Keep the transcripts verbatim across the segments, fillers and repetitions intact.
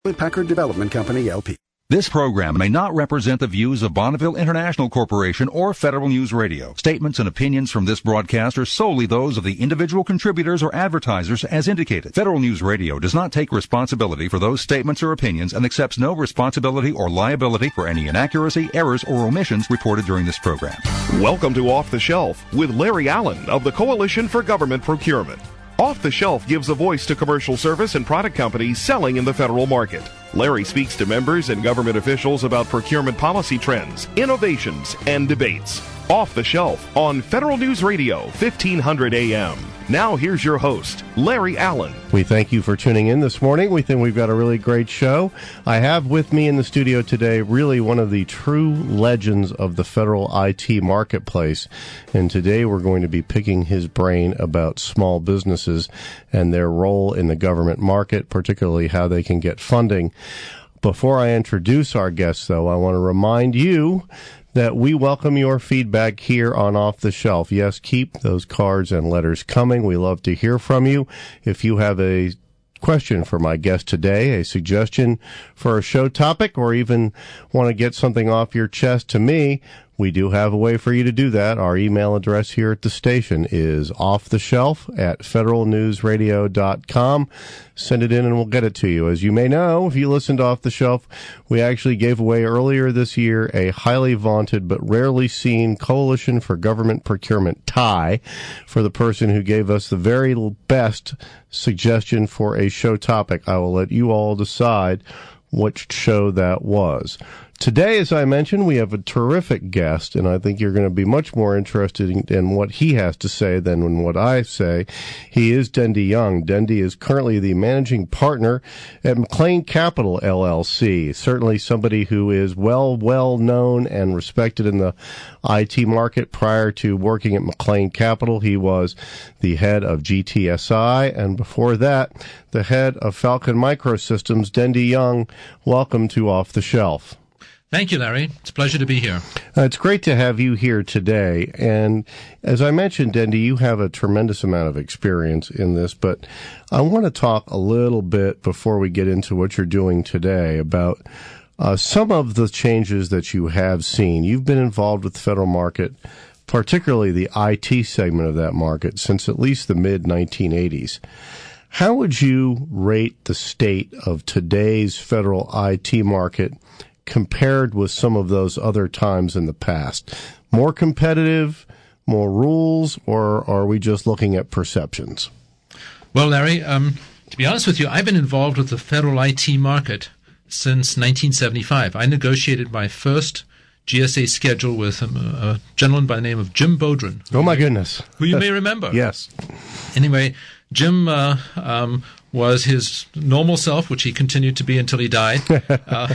Packard Development Company, L P. This program may not represent the views of Bonneville International Corporation or Federal News Radio. Statements and opinions from this broadcast are solely those of the individual contributors or advertisers as indicated. Federal News Radio does not take responsibility for those statements or opinions and accepts no responsibility or liability for any inaccuracy, errors, or omissions reported during this program. Welcome to Off the Shelf with Larry Allen of the Coalition for Government Procurement. Off the Shelf gives a voice to commercial service and product companies selling in the federal market. Larry speaks to members and government officials about procurement policy trends, innovations, and debates. Off the Shelf on Federal News Radio, fifteen hundred A M. Now here's your host, Larry Allen. We thank you for tuning in this morning. We think we've got a really great show. I have with me in the studio today really one of the true legends of the federal I T marketplace. And today we're going to be picking his brain about small businesses and their role in the government market, particularly how they can get funding. Before I introduce our guest, though, I want to remind you that we welcome your feedback here on Off the Shelf. Yes, keep those cards and letters coming. We love to hear from you. If you have a question for my guest today, a suggestion for a show topic, or even want to get something off your chest to me, we do have a way for you to do that. Our email address here at the station is offtheshelf at federal news radio dot com. Send it in and we'll get it to you. As you may know, if you listened to Off the Shelf, we actually gave away earlier this year a highly vaunted but rarely seen Coalition for Government Procurement tie for the person who gave us the very best suggestion for a show topic. I will let you all decide which show that was. Today, as I mentioned, we have a terrific guest, and I think you're going to be much more interested in, in what he has to say than in what I say. He is Dendy Young. Dendy is currently the managing partner at McLean Capital, L L C. Certainly somebody who is well, well known and respected in the I T market. Prior to working at McLean Capital, he was the head of G T S I, and before that, the head of Falcon Microsystems. Dendy Young, welcome to Off the Shelf. Thank you, Larry. It's a pleasure to be here. Uh, it's great to have you here today. And as I mentioned, Dendy, you have a tremendous amount of experience in this, but I want to talk a little bit before we get into what you're doing today about uh, some of the changes that you have seen. You've been involved with the federal market, particularly the I T segment of that market, since at least the mid nineteen eighties. How would you rate the state of today's federal I T market compared with some of those other times in the past? More competitive, more rules, or are we just looking at perceptions? Well, Larry, um, to be honest with you, I've been involved with the federal I T market since nineteen seventy-five. I negotiated my first G S A schedule with a, a gentleman by the name of Jim Bodrin. Oh, my goodness. Who you may remember. Yes. Anyway, Jim uh, um, was his normal self, which he continued to be until he died, uh,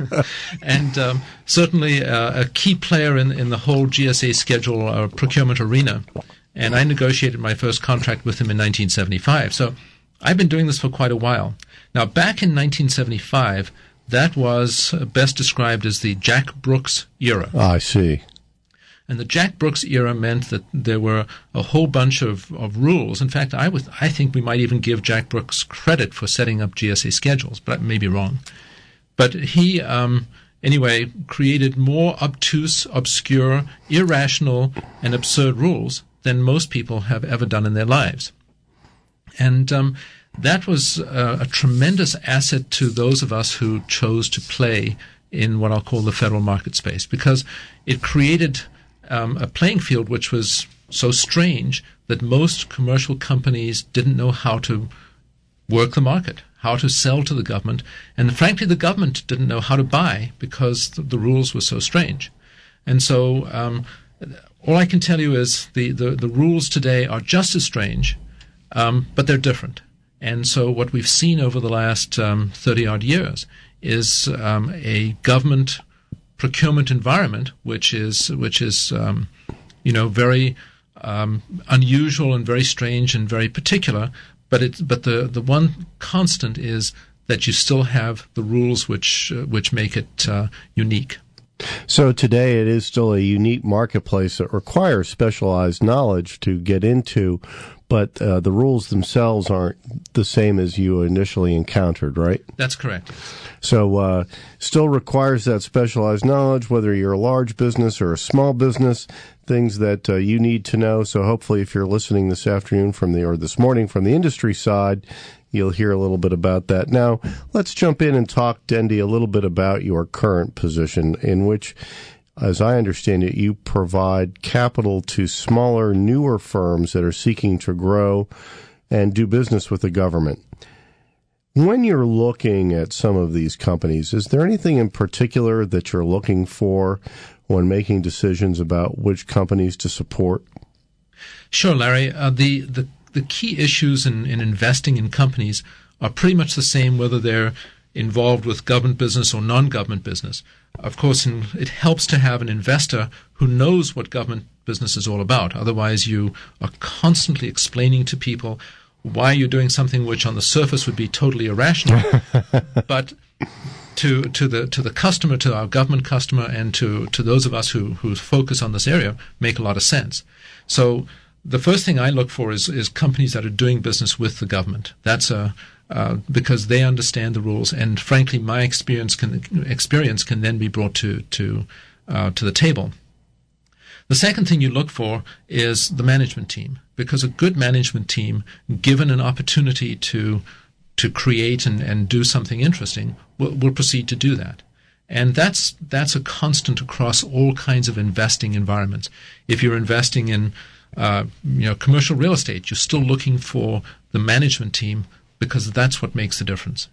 and um, certainly uh, a key player in, in the whole G S A schedule uh, procurement arena. And I negotiated my first contract with him in nineteen seventy-five. So I've been doing this for quite a while. Now, back in nineteen seventy-five, that was best described as the Jack Brooks era. I see. And the Jack Brooks era meant that there were a whole bunch of, of rules. In fact, I would, I think we might even give Jack Brooks credit for setting up G S A schedules, but I may be wrong. But he, um, anyway, created more obtuse, obscure, irrational, and absurd rules than most people have ever done in their lives. And um, that was uh, a tremendous asset to those of us who chose to play in what I'll call the federal market space, because it created Um, a playing field which was so strange that most commercial companies didn't know how to work the market, how to sell to the government, and frankly the government didn't know how to buy because the, the rules were so strange. And so um, all I can tell you is the, the, the rules today are just as strange, um, but they're different. And so what we've seen over the last um, thirty-odd years is um, a government procurement environment, which is which is um, you know very um, unusual and very strange and very particular. But it but the the one constant is that you still have the rules which uh, which make it uh, unique. So today it is still a unique marketplace that requires specialized knowledge to get into, but uh, the rules themselves aren't the same as you initially encountered, right? That's correct. So uh, still requires that specialized knowledge, whether you're a large business or a small business, things that uh, you need to know. So hopefully if you're listening this afternoon from the or this morning from the industry side, you'll hear a little bit about that. Now, let's jump in and talk, Dendy, a little bit about your current position, in which, as I understand it, you provide capital to smaller, newer firms that are seeking to grow and do business with the government. When you're looking at some of these companies, is there anything in particular that you're looking for when making decisions about which companies to support? Sure, Larry. Uh, the, the The key issues in, in investing in companies are pretty much the same whether they're involved with government business or non-government business. Of course, in, it helps to have an investor who knows what government business is all about. Otherwise, you are constantly explaining to people why you're doing something which on the surface would be totally irrational. But to to the to the customer, to our government customer, and to, to those of us who, who focus on this area, make a lot of sense. So the first thing I look for is, is companies that are doing business with the government. That's a, uh, because they understand the rules, and frankly, my experience can experience can then be brought to to uh, to the table. The second thing you look for is the management team, because a good management team, given an opportunity to to create and, and do something interesting, will, will proceed to do that. And that's that's a constant across all kinds of investing environments. If you're investing in Uh, you know, commercial real estate, you're still looking for the management team, because that's what makes the difference.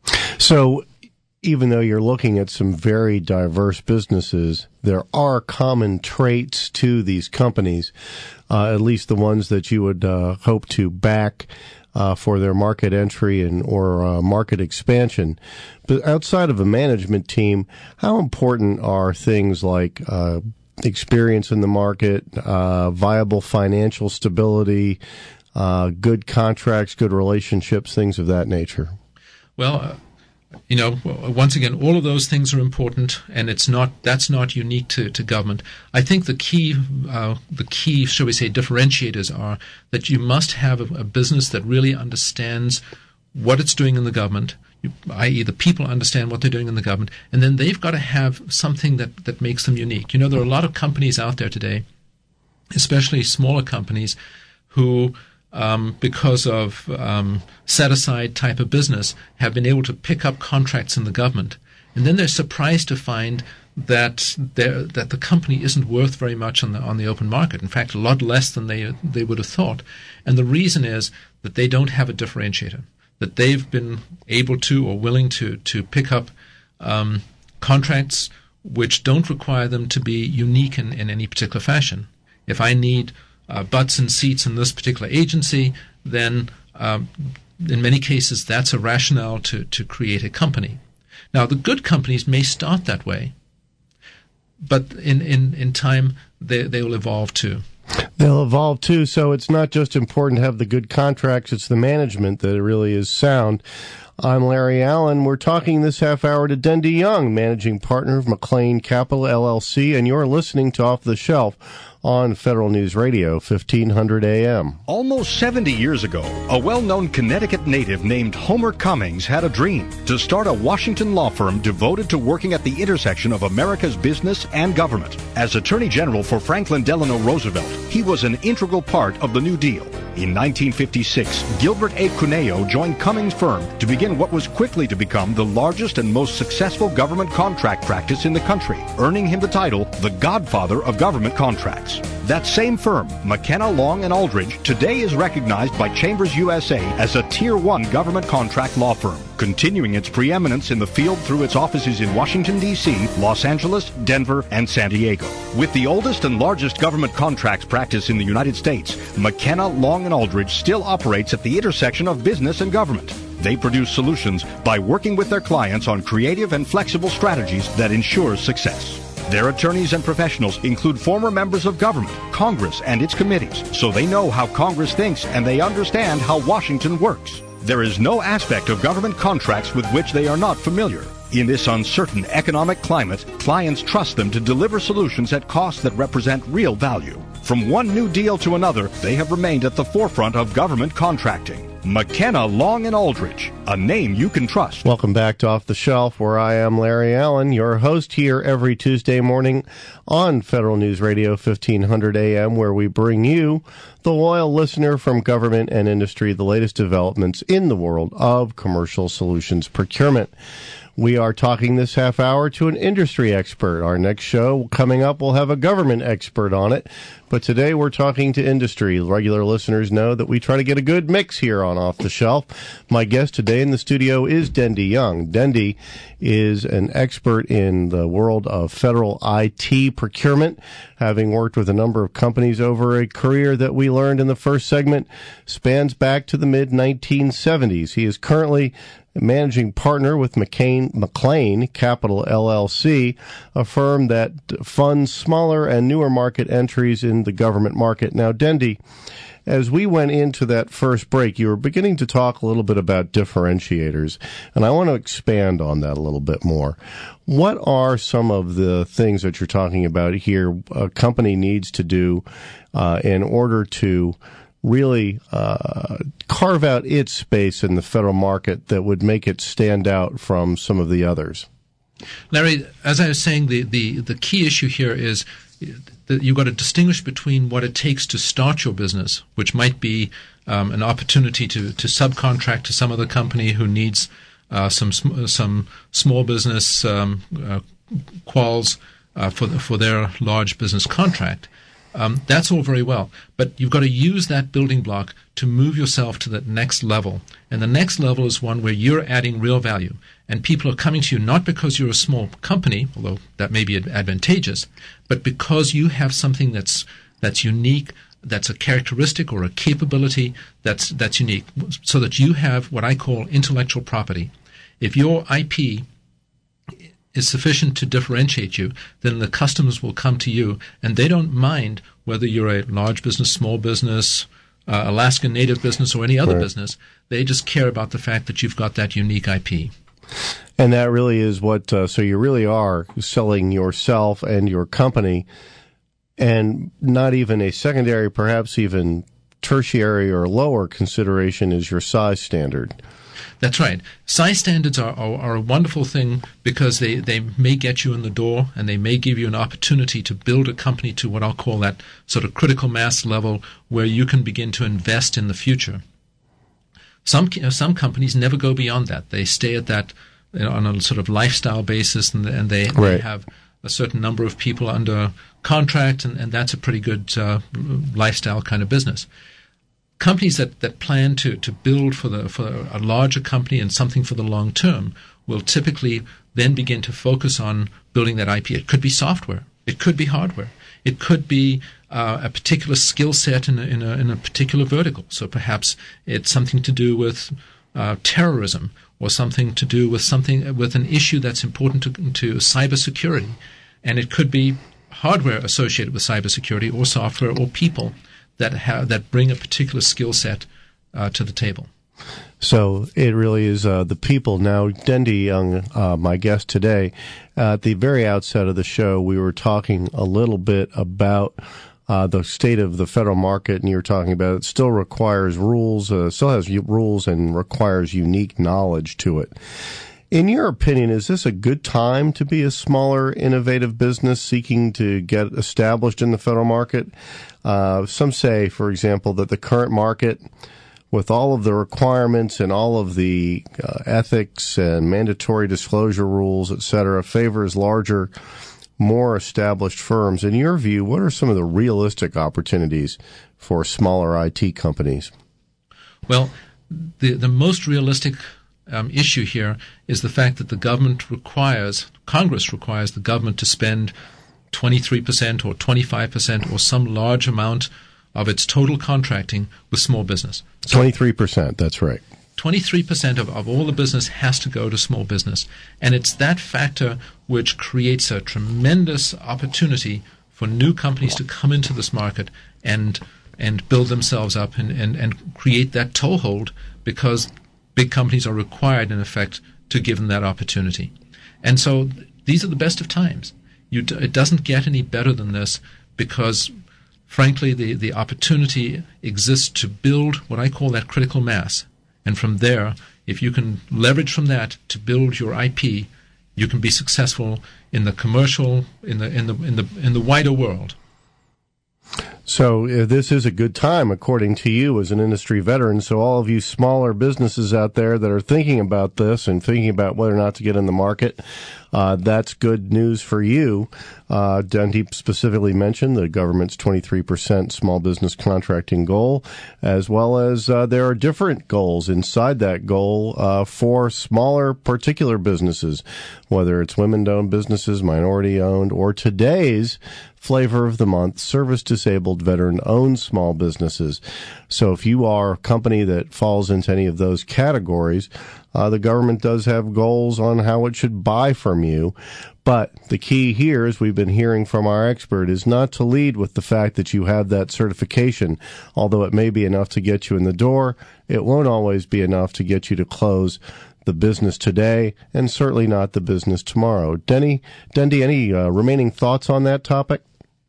So even though you're looking at some very diverse businesses, there are common traits to these companies, uh, at least the ones that you would uh, hope to back uh, for their market entry and or uh, market expansion. But outside of a management team, how important are things like uh experience in the market, uh, viable financial stability, uh, good contracts, good relationships, things of that nature? Well, uh, you know, once again, all of those things are important, and it's not that's not unique to, to government. I think the key, uh, the key, shall we say, differentiators are that you must have a, a business that really understands what it's doing in the government, that is the people understand what they're doing in the government, and then they've got to have something that, that makes them unique. You know, there are a lot of companies out there today, especially smaller companies, who, um, because of um, set-aside type of business, have been able to pick up contracts in the government, and then they're surprised to find that that the company isn't worth very much on the on the open market. In fact, a lot less than they they would have thought. And the reason is that they don't have a differentiator, that they've been able to or willing to to pick up um, contracts which don't require them to be unique in, in any particular fashion. If I need uh, butts and seats in this particular agency, then um, in many cases that's a rationale to, to create a company. Now, the good companies may start that way, but in, in, in time they, they will evolve too. They'll evolve too, so it's not just important to have the good contracts, it's the management that really is sound. I'm Larry Allen. We're talking this half hour to Dendy Young, managing partner of McLean Capital, L L C, and you're listening to Off the Shelf on Federal News Radio, fifteen hundred A M. Almost seventy years ago, a well-known Connecticut native named Homer Cummings had a dream to start a Washington law firm devoted to working at the intersection of America's business and government. As Attorney General for Franklin Delano Roosevelt, he was an integral part of the New Deal. In nineteen fifty-six, Gilbert A. Cuneo joined Cummings' firm to begin what was quickly to become the largest and most successful government contract practice in the country, earning him the title, the Godfather of Government Contracts. That same firm, McKenna, Long and Aldridge, today is recognized by Chambers U S A as a Tier one government contract law firm, continuing its preeminence in the field through its offices in Washington, D C, Los Angeles, Denver, and San Diego. With the oldest and largest government contracts practice in the United States, McKenna, Long and Aldridge still operates at the intersection of business and government. They produce solutions by working with their clients on creative and flexible strategies that ensure success. Their attorneys and professionals include former members of government, Congress, and its committees, so they know how Congress thinks and they understand how Washington works. There is no aspect of government contracts with which they are not familiar. In this uncertain economic climate, clients trust them to deliver solutions at costs that represent real value. From one new deal to another, they have remained at the forefront of government contracting. McKenna, Long and Aldrich, a name you can trust. Welcome back to Off the Shelf, where I am Larry Allen, your host here every Tuesday morning on Federal News Radio fifteen hundred A M, where we bring you, the loyal listener from government and industry, the latest developments in the world of commercial solutions procurement. We are talking this half hour to an industry expert. Our next show coming up will have a government expert on it. But today we're talking to industry. Regular listeners know that we try to get a good mix here on Off the Shelf. My guest today in the studio is Dendy Young. Dendy is an expert in the world of federal I T procurement, having worked with a number of companies over a career that we learned in the first segment spans back to the mid nineteen seventies. He is currently managing partner with McCain, McLean Capital L L C, a firm that funds smaller and newer market entries in the government market. Now, Dendy, as we went into that first break, you were beginning to talk a little bit about differentiators, and I want to expand on that a little bit more. What are some of the things that you're talking about here a company needs to do uh, in order to really uh, carve out its space in the federal market that would make it stand out from some of the others? Larry, as I was saying, the, the, the key issue here is that you've got to distinguish between what it takes to start your business, which might be um, an opportunity to, to subcontract to some other company who needs uh, some some small business um, uh, quals uh, for the, for their large business contract. Um, that's all very well, but you've got to use that building block to move yourself to the next level. And the next level is one where you're adding real value. And people are coming to you not because you're a small company, although that may be advantageous, but because you have something that's that's unique, that's a characteristic or a capability that's that's unique, so that you have what I call intellectual property. If your I P is sufficient to differentiate you, then the customers will come to you, and they don't mind whether you're a large business, small business, uh, Alaskan Native business, or any other right. business. They just care about the fact that you've got that unique I P. And that really is what, uh, so you really are selling yourself and your company, and not even a secondary, perhaps even tertiary or lower consideration is your size standard. That's right. Size standards are, are, are a wonderful thing because they, they may get you in the door, and they may give you an opportunity to build a company to what I'll call that sort of critical mass level where you can begin to invest in the future. Some some companies never go beyond that. They stay at that, you know, on a sort of lifestyle basis, and, and they, right. they have a certain number of people under contract, and, and that's a pretty good uh, lifestyle kind of business. Companies that, that plan to, to build for the for a larger company and something for the long term will typically then begin to focus on building that I P. It could be software. It could be hardware. It could be uh, a particular skill set in a, in, a, in a particular vertical. So perhaps it's something to do with uh, terrorism, or something to do with something with an issue that's important to, to cybersecurity. And it could be hardware associated with cybersecurity, or software, or people that have, that bring a particular skill set uh, to the table. So it really is uh, the people. Now, Dendy Young, uh, my guest today, uh, at the very outset of the show, we were talking a little bit about uh, the state of the federal market, and you were talking about it still requires rules, uh, still has rules and requires unique knowledge to it. In your opinion, is this a good time to be a smaller, innovative business seeking to get established in the federal market? Uh, some say, for example, that the current market, with all of the requirements and all of the uh, ethics and mandatory disclosure rules, et cetera, favors larger, more established firms. In your view, what are some of the realistic opportunities for smaller I T companies? Well, the the most realistic um, issue here is the fact that the government requires, Congress requires the government to spend twenty-three percent or twenty-five percent or some large amount of its total contracting with small business. So twenty-three percent, that's right. twenty-three percent of, of all the business has to go to small business. And it's that factor which creates a tremendous opportunity for new companies to come into this market and and build themselves up and, and, and create that toehold, because big companies are required, in effect, to give them that opportunity. And so these are the best of times. You d- it doesn't get any better than this because, frankly, the, the opportunity exists to build what I call that critical mass. And from there, if you can leverage from that to build your I P, you can be successful in the commercial, in the in the in the in the wider world. So uh, this is a good time, according to you, as an industry veteran. So all of you smaller businesses out there that are thinking about this and thinking about whether or not to get in the market, uh, that's good news for you. Uh, Dundee specifically mentioned the government's twenty-three percent small business contracting goal, as well as uh, there are different goals inside that goal uh, for smaller particular businesses, whether it's women-owned businesses, minority-owned, or today's flavor of the month, service-disabled veteran-owned small businesses. So if you are a company that falls into any of those categories, uh, the government does have goals on how it should buy from you. But the key here, as we've been hearing from our expert, is not to lead with the fact that you have that certification. Although it may be enough to get you in the door, it won't always be enough to get you to close the business today, and certainly not the business tomorrow. Denny, Dundee, any uh, remaining thoughts on that topic?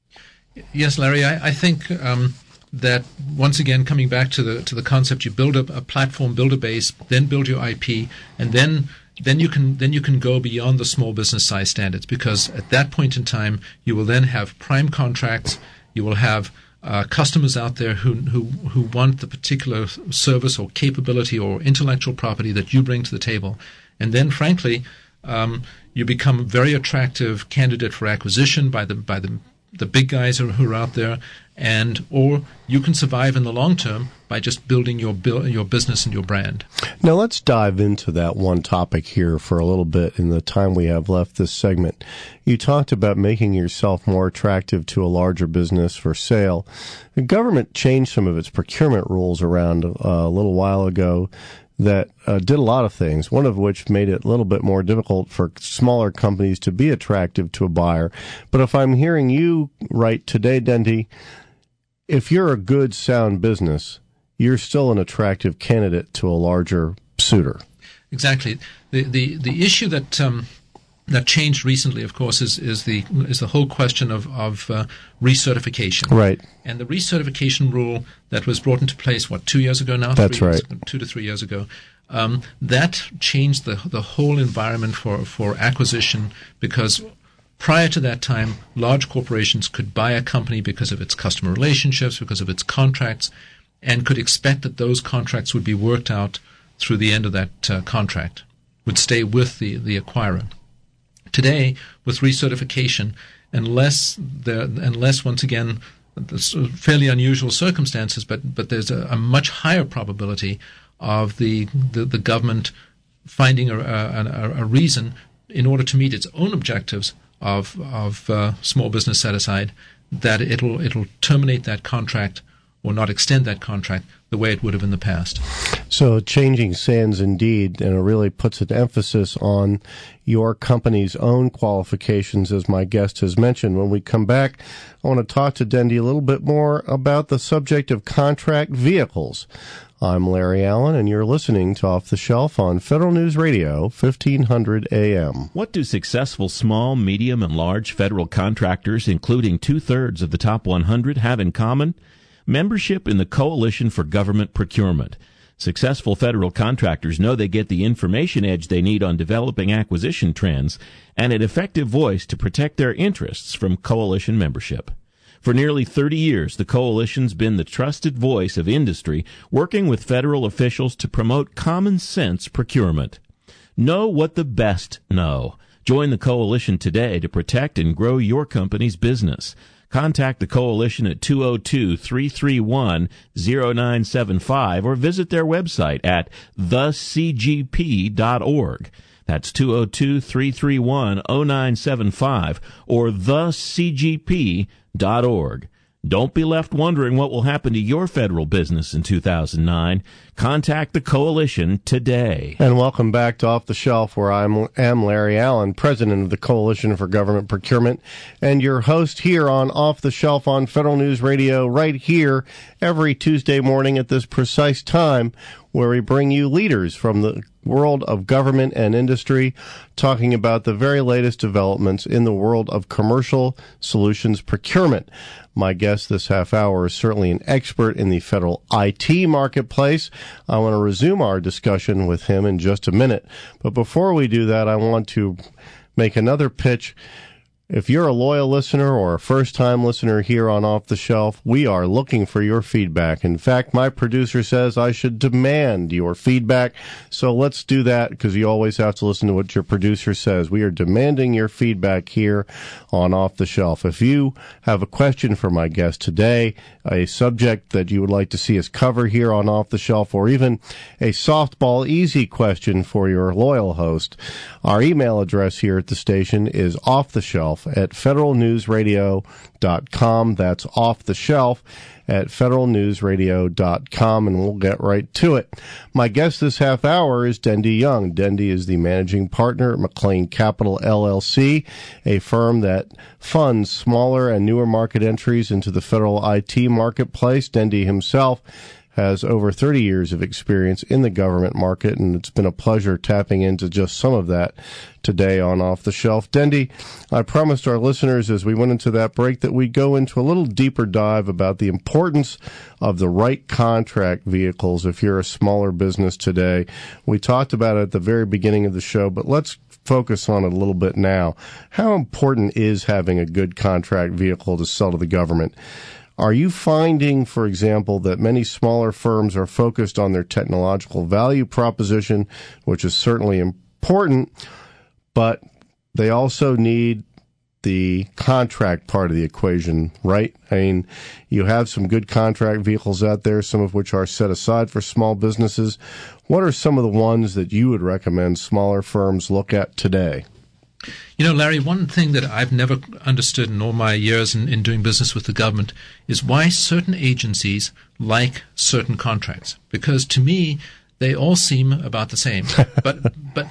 Yes, Larry, I, I think um, that once again, coming back to the to the concept, you build a, a platform, build a base, then build your I P, and then then you can then you can go beyond the small business size standards, because at that point in time, you will then have prime contracts. You will have uh, customers out there who who who want the particular service or capability or intellectual property that you bring to the table, and then, frankly, um, you become a very attractive candidate for acquisition by the by the the big guys who are out there, and or you can survive in the long term by just building your your business and your brand. Now let's dive into that one topic here for a little bit in the time we have left this segment. You talked about making yourself more attractive to a larger business for sale. The government changed some of its procurement rules around uh, a little while ago that uh, did a lot of things, one of which made it a little bit more difficult for smaller companies to be attractive to a buyer. But if I'm hearing you right today, Dundee, if you're a good, sound business, you're still an attractive candidate to a larger suitor. Exactly. The the, the issue that um, that changed recently, of course, is is the is the whole question of of uh, recertification. Right. And the recertification rule that was brought into place, what, two years ago now? That's three right. Years ago, two to three years ago. Um, that changed the the whole environment for, for acquisition, because prior to that time, large corporations could buy a company because of its customer relationships, because of its contracts, and could expect that those contracts would be worked out through the end of that uh, contract, would stay with the, the acquirer. Today, with recertification, unless there, unless once again, there's fairly unusual circumstances, but but there's a, a much higher probability of the the, the government finding a, a, a reason in order to meet its own objectives of of uh, small business set aside, that it'll it'll terminate that contract or not extend that contract the way it would have in the past. So changing sands indeed, and it really puts an emphasis on your company's own qualifications, as my guest has mentioned. When we come back, I want to talk to Dundee a little bit more about the subject of contract vehicles. I'm Larry Allen, and you're listening to Off the Shelf on Federal News Radio, fifteen hundred A M. What do successful small, medium, and large federal contractors, including two-thirds of the top one hundred, have in common? Membership in the Coalition for Government Procurement. Successful federal contractors know they get the information edge they need on developing acquisition trends and an effective voice to protect their interests from coalition membership. For nearly thirty years, the Coalition's been the trusted voice of industry, working with federal officials to promote common sense procurement. Know what the best know. Join the Coalition today to protect and grow your company's business. Contact the Coalition at two oh two, three three one, oh nine seven five or visit their website at the c g p dot org. That's two oh two, three three one, oh nine seven five or the c g p dot org. Don't be left wondering what will happen to your federal business in two thousand nine. Contact the Coalition today. And welcome back to Off the Shelf, where I am Larry Allen, president of the Coalition for Government Procurement, and your host here on Off the Shelf on Federal News Radio, right here every Tuesday morning at this precise time, where we bring you leaders from the world of government and industry, talking about the very latest developments in the world of commercial solutions procurement. My guest this half hour is certainly an expert in the federal I T marketplace. I want to resume our discussion with him in just a minute. But before we do that, I want to make another pitch. If you're a loyal listener or a first-time listener here on Off the Shelf, we are looking for your feedback. In fact, my producer says I should demand your feedback. So let's do that, because you always have to listen to what your producer says. We are demanding your feedback here on Off the Shelf. If you have a question for my guest today, a subject that you would like to see us cover here on Off the Shelf, or even a softball easy question for your loyal host, our email address here at the station is offtheshelf at federal news radio dot com. That's off the shelf at federal news radio dot com, and we'll get right to it. My guest this half hour is Dendy Young. Dendy is the managing partner at McLean Capital L L C, a firm that funds smaller and newer market entries into the federal I T marketplace. Dendy himself has over thirty years of experience in the government market, and it's been a pleasure tapping into just some of that today on Off the Shelf. Dendy, I promised our listeners as we went into that break that we'd go into a little deeper dive about the importance of the right contract vehicles if you're a smaller business today. We talked about it at the very beginning of the show, but let's focus on it a little bit now. How important is having a good contract vehicle to sell to the government? Are you finding, for example, that many smaller firms are focused on their technological value proposition, which is certainly important, but they also need the contract part of the equation, right? I mean, you have some good contract vehicles out there, some of which are set aside for small businesses. What are some of the ones that you would recommend smaller firms look at today? You know, Larry, one thing that I've never understood in all my years in, in doing business with the government is why certain agencies like certain contracts. Because to me, they all seem about the same. But but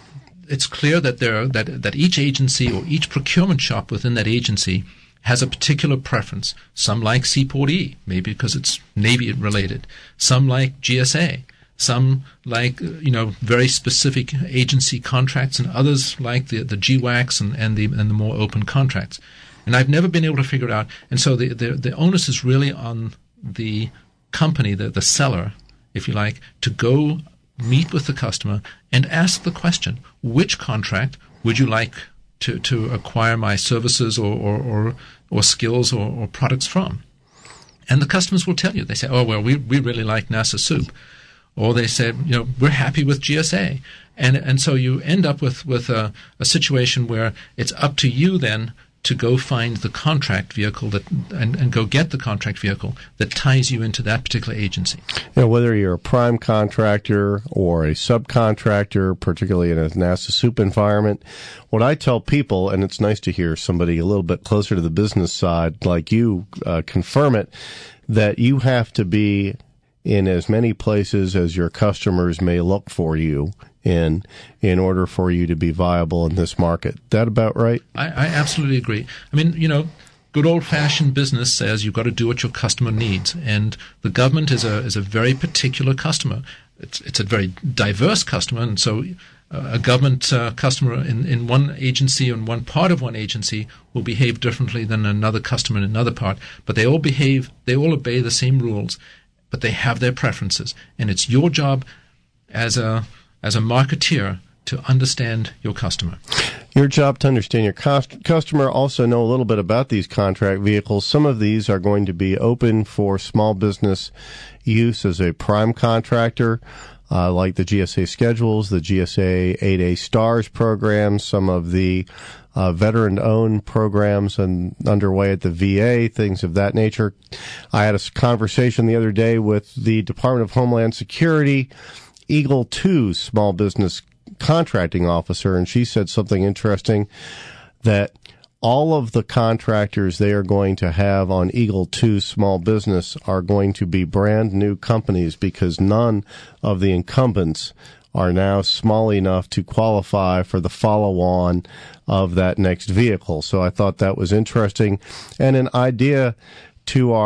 it's clear that there that that each agency or each procurement shop within that agency has a particular preference. Some like Seaport E, maybe because it's Navy related. Some like G S A. Some like, you know, very specific agency contracts, and others like the, the G WACs and, and the and the more open contracts. And I've never been able to figure it out. And so the the, the onus is really on the company, the, the seller, if you like, to go meet with the customer and ask the question, which contract would you like to, to acquire my services or, or, or, or skills or, or products from? And the customers will tell you. They say, oh, well, we, we really like NASA Soup. Or they said, you know, we're happy with G S A. And and so you end up with, with a, a situation where it's up to you then to go find the contract vehicle that and, and go get the contract vehicle that ties you into that particular agency. You know, whether you're a prime contractor or a subcontractor, particularly in a NASA Soup environment, what I tell people, and it's nice to hear somebody a little bit closer to the business side like you uh, confirm it, that you have to be in as many places as your customers may look for you in in order for you to be viable in this market. That about right? I, I absolutely agree. I mean, you know, good old-fashioned business says you've got to do what your customer needs, and the government is a is a very particular customer. It's it's a very diverse customer, and so uh, a government uh, customer in, in one agency and one part of one agency will behave differently than another customer in another part, but they all behave, they all obey the same rules. But they have their preferences, and it's your job as a as a marketeer to understand your customer. Your job to understand your cost- customer, also know a little bit about these contract vehicles. Some of these are going to be open for small business use as a prime contractor, uh, like the G S A schedules, the G S A eight A STARS program, some of the Uh, veteran-owned programs and underway at the V A, things of that nature. I had a conversation the other day with the Department of Homeland Security Eagle two small business contracting officer, and she said something interesting, that all of the contractors they are going to have on Eagle two small business are going to be brand new companies because none of the incumbents are now small enough to qualify for the follow-on of that next vehicle. So I thought that was interesting and an idea to our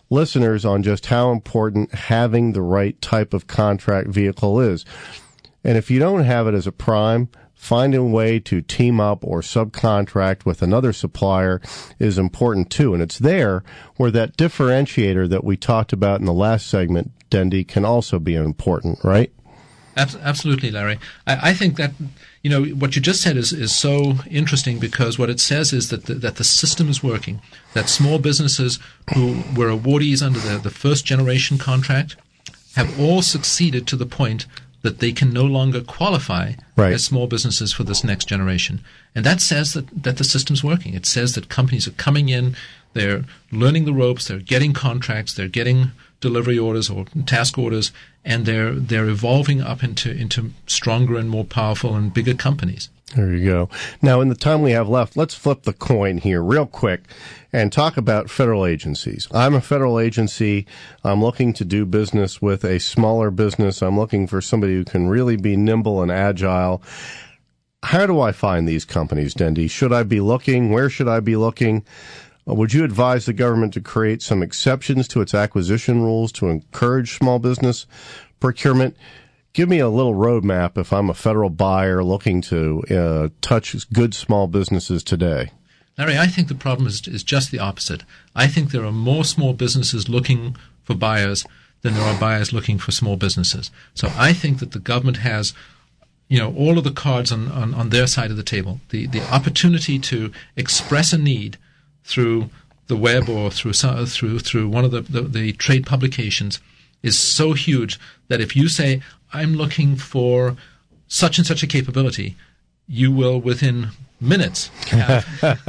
listeners on just how important having the right type of contract vehicle is. And if you don't have it as a prime, finding a way to team up or subcontract with another supplier is important too. And it's there where that differentiator that we talked about in the last segment, Dendy, can also be important, right? Absolutely, Larry. I, I think that, you know, what you just said is, is so interesting, because what it says is that the, that the system is working, that small businesses who were awardees under the, the first generation contract have all succeeded to the point that they can no longer qualify right. as small businesses for this next generation. And that says that, that the system's working. It says that companies are coming in, they're learning the ropes, they're getting contracts, they're getting delivery orders or task orders, and they're they're evolving up into, into stronger and more powerful and bigger companies. There you go. Now, in the time we have left, let's flip the coin here real quick and talk about federal agencies. I'm a federal agency. I'm looking to do business with a smaller business. I'm looking for somebody who can really be nimble and agile. How do I find these companies, Dendy? Should I be looking? Where should I be looking? Would you advise the government to create some exceptions to its acquisition rules to encourage small business procurement? Give me a little roadmap if I'm a federal buyer looking to uh, touch good small businesses today. Larry, I think the problem is, is just the opposite. I think there are more small businesses looking for buyers than there are buyers looking for small businesses. So I think that the government has, you know, all of the cards on, on, on their side of the table. The the opportunity to express a need through the web or through through through one of the, the, the trade publications is so huge that if you say, I'm looking for such and such a capability, you will within minutes have,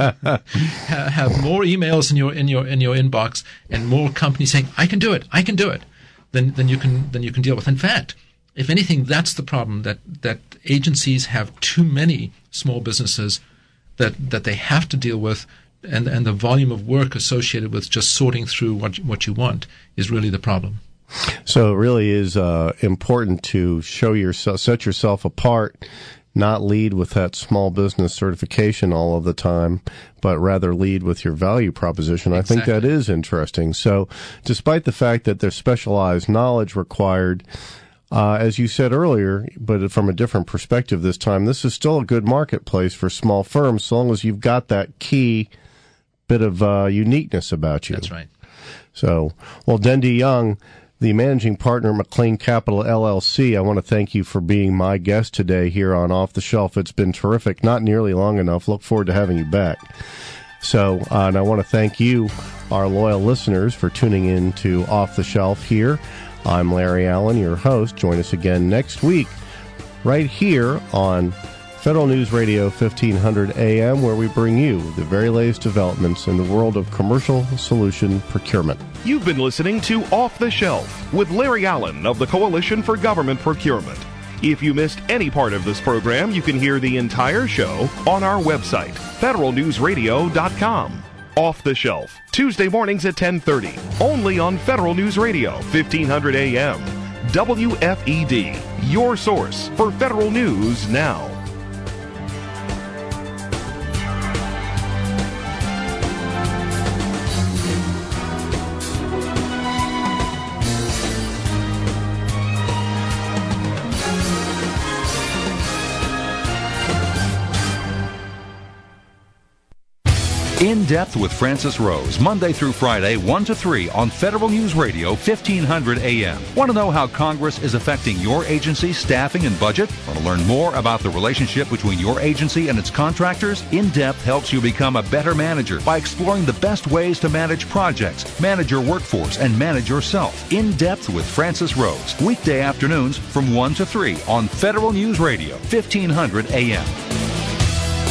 have more emails in your in your in your inbox and more companies saying, I can do it, I can do it, than than you can than you can deal with. In fact, if anything, that's the problem, that that agencies have too many small businesses that that they have to deal with. And and the volume of work associated with just sorting through what what you want is really the problem. So it really is uh, important to show yourself, set yourself apart, not lead with that small business certification all of the time, but rather lead with your value proposition. Exactly. I think that is interesting. So despite the fact that there's specialized knowledge required, uh, as you said earlier, but from a different perspective this time, this is still a good marketplace for small firms, so long as you've got that key bit of uh, uniqueness about you. That's right. So, well, Dendy Young, the managing partner at McLean Capital L L C, I want to thank you for being my guest today here on Off the Shelf. It's been terrific, not nearly long enough. Look forward to having you back. So, uh, and I want to thank you, our loyal listeners, for tuning in to Off the Shelf here. I'm Larry Allen, your host. Join us again next week right here on Federal News Radio fifteen hundred A M, where we bring you the very latest developments in the world of commercial solution procurement. You've been listening to Off the Shelf with Larry Allen of the Coalition for Government Procurement. If you missed any part of this program, you can hear the entire show on our website, federal news radio dot com. Off the Shelf, Tuesday mornings at ten thirty, only on Federal News Radio fifteen hundred A M. W F E D, your source for federal news now. In Depth with Francis Rose, Monday through Friday, one to three on Federal News Radio, fifteen hundred A M. Want to know how Congress is affecting your agency's staffing and budget? Want to learn more about the relationship between your agency and its contractors? In Depth helps you become a better manager by exploring the best ways to manage projects, manage your workforce, and manage yourself. In Depth with Francis Rose, weekday afternoons from one to three on Federal News Radio, fifteen hundred A M.